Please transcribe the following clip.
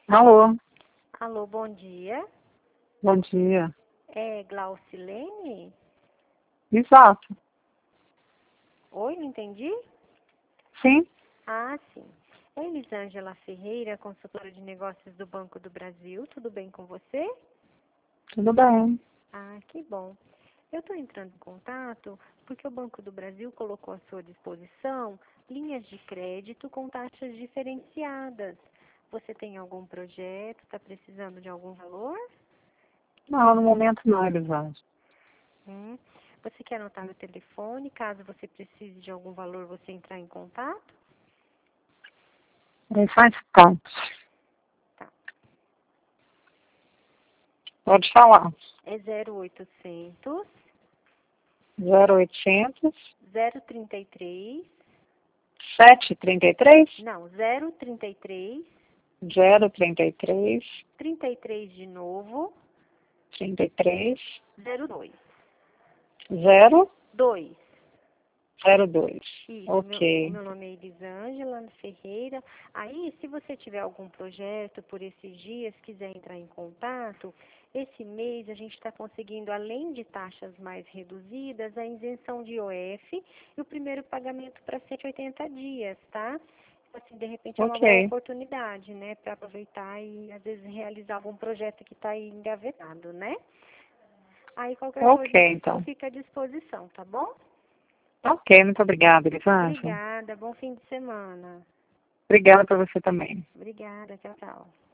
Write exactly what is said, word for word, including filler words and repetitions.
Alô, Alô, bom dia. bom dia. É Glaucilene? Exato. Oi, não entendi? Sim, Ah, sim. É Elisângela Ferreira, consultora de negócios do Banco do Brasil. Tudo bem com você? tudo bem. Ah, que bom. Eu estou entrando em contato porque o Banco do Brasil colocou à sua disposição linhas de crédito com taxas diferenciadas. Você tem algum projeto? Está precisando de algum valor? Não, no momento não, Elisângela. Hum. Você quer anotar meu telefone? Caso você precise de algum valor, você entrar em contato? É só instante. Tá. Pode falar. É zero oitocentos, zero oitocentos, zero trinta e três, sete trinta e três, não, zero trinta e três, zero trinta e três, trinta e três de novo, trinta e três, zero dois. zero, dois. zero dois. Isso, meu, o Ok. meu nome é Elisângela Ferreira. Aí, se você tiver algum projeto por esses dias, quiser entrar em contato, esse mês a gente está conseguindo, além de taxas mais reduzidas, a isenção de I O F e o primeiro pagamento para cento e oitenta dias, tá? Assim, de repente é uma boa Ok. oportunidade, né, para aproveitar e às vezes realizar algum projeto que está aí engavetado, né? Aí qualquer Ok, coisa eu então. fico à disposição, tá bom? Ok, muito obrigada, Elisângela. Obrigada, bom fim de semana. Obrigada para você também. Obrigada, tchau, tchau.